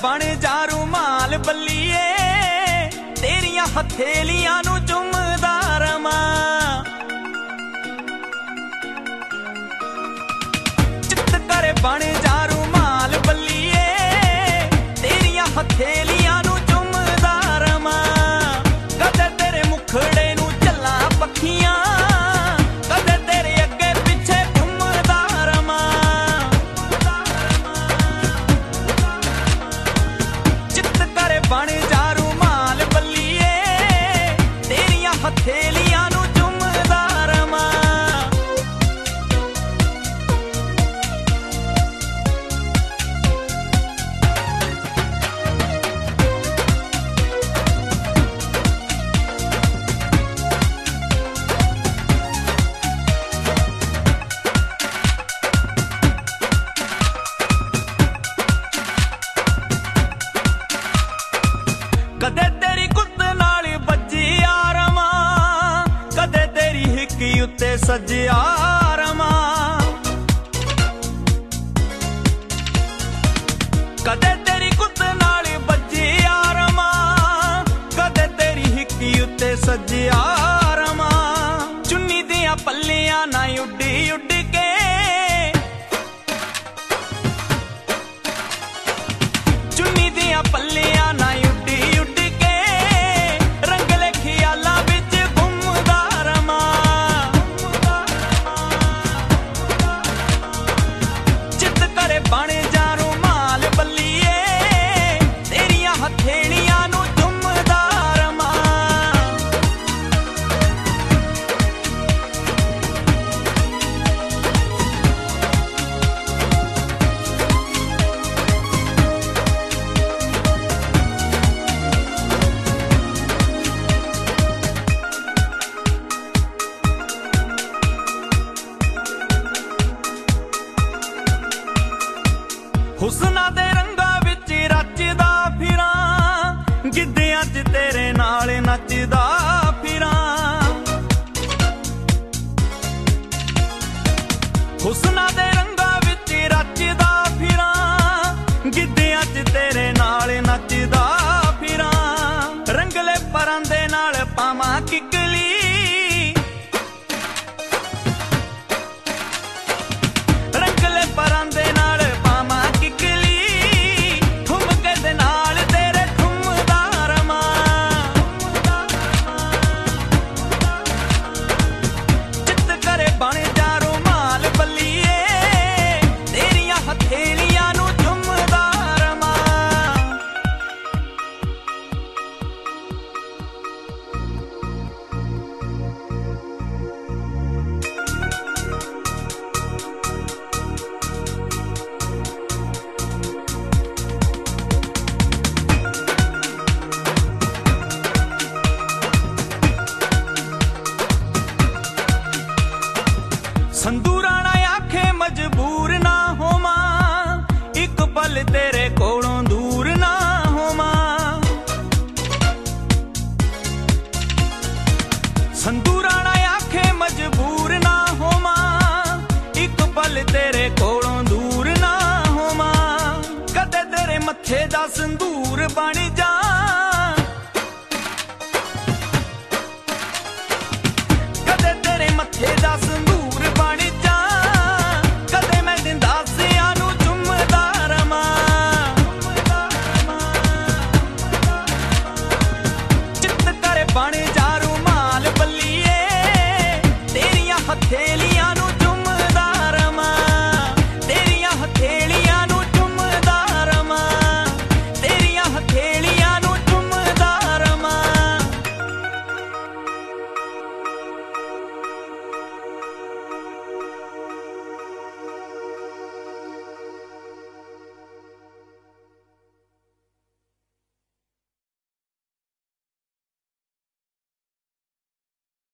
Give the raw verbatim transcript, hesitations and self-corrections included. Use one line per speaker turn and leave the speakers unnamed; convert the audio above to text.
बन जा रुमाल बल्लीए तेरिया हथेलियां नू चुमदा रवां चित करे बन जा रुमाल बल्लीए तेरिया हथेलियां नू चुमदा रवां कदे तेरे मुखड़े नू झल्लां पखियां कदे तेरे अगे पिछे घुमदा रवां चित करे बन जा रुमाल बल्लीए तेरिया हथेलियां नू चुमदा रवां कदे तेरी गुत्त नाल बज्जिया रवां कदे तेरी हिक्की उत्ते सज्जिया रवां कदे तेरी गुत्त नाल बज्जिया रवां कदे तेरी हिक्की उत्ते सज्जिया रवां चुन्नी दियां पल्लियां ना उड्डी उड्डी के चुन्नी दियां पल्लियां ना उड्डी उड्डी के रंगले ख्यालां विच घुमदा रवां चित करे बन जा रुमाल बल्लीए तेरिया हथेलियां नू चुमदा रवां हुस्ना दे रंगा विच रचदा फिरां गिद्धियां च तेरे नाल नचदा फिरां हुस्ना दे रंगा विच रचदा फिरां गिद्धियां च तेरे नाल नचदा फिरां रंगले परां दे नाल पावां किकली रंगले परां दे नाल बन जा रुमाल बल्लीए तेरिया हथेलियां नू चुमदा रवां संदूरा ना आखे मजबूर ना होवां एक पल तेरे कोलों दूर ना होवां संदूरा ना आखे मजबूर ना होवां एक पल तेरे कोलों दूर ना होवां कदे तेरे मत्थे दा संदूर बन जा कदे तेरे मत्थे दा संदूर बन